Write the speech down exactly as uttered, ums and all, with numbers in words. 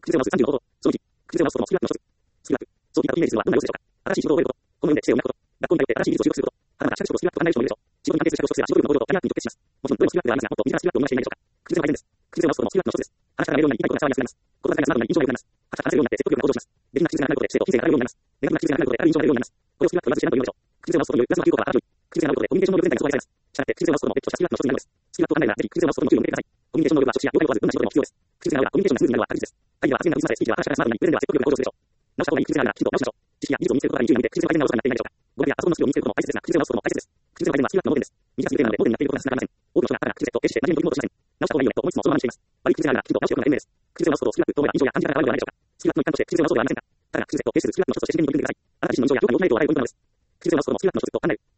クリゼマウスさんじゅうの方法。そのいち、クリゼマウスとのスキルアップの一つ。スキルアップ。早期化をイメージするのはどんな要素でしょうか。新しい仕事を覚えること。この面で姿勢を磨くこと。学校に通って新しい技術を習得すること。はたまた社会仕事とスキルアップと考える人もいるでしょう。仕事に関係する仕事や仕事力の向上とタイアップに直結します。もちろんどれもスキルアップではありますが、もっと身近なスキルアップを目指していないでしょうか。クリゼマウスです。クリゼマウスとのスキルアップの一つです。話し方が明瞭になり、言いたいことが伝わりやすくなります。言葉遣いがスマートになり、印象が良くなります。話せるようになって説得力が向上します。できな口癖がなくなることで姿勢と金銭が上がるようになります。ネガティブな口癖がなくなることである印象が出るようになります。これをスキルアップとまず知らんというのでしょう。クリゼマウスとのプラスの効果はある。クリゼマウスとでコミュニケーション能力全体が阻害されます。したがってクリゼマウスとの別途したスキルアップの一つになるのです。スキルアップを考えるなら、ぜひクリゼマウスとの注意を向けてください。コミュニケーション能力は職種や業界を問わずどんな仕事でも必要です。クリゼマウスはコミュニケーションがスムーズになるのは確実です。会議は発言が薄までスピーチは話し方がスマートになり、プレゼンでは説得力が向上するでしょう。直した方がいいクリゼマウスがきちんと直しましょう。知識や技術を身につけることが注意なので、クリゼマウスが改善が遅くなっていないでしょうか。語学やパソコンのスキルを身につけることも大切ですが、クリゼマウスとも大切です。クリゼマウスはスキルアップの盲点です。短すぎるテーマなので盲点になっていることが繋がりません。多くの人がただクリゼと決して同じように取り戻しません。直した方がいいよねと思いつつもそのままにしています。悪いクリゼがきちんと直しておくのが賢明です。クリゼマウスとスキルアップともが印象や感じ方があるのではないでしょうか。スキルアップの一環としてクリゼマウスではありませんか。ただクリゼと決するスキルアップの一つとして自然に取り組んでください。あなた自身の印象や表現の態度を洗い込んでください。クリゼマウスとのスキルアップの一つと考える。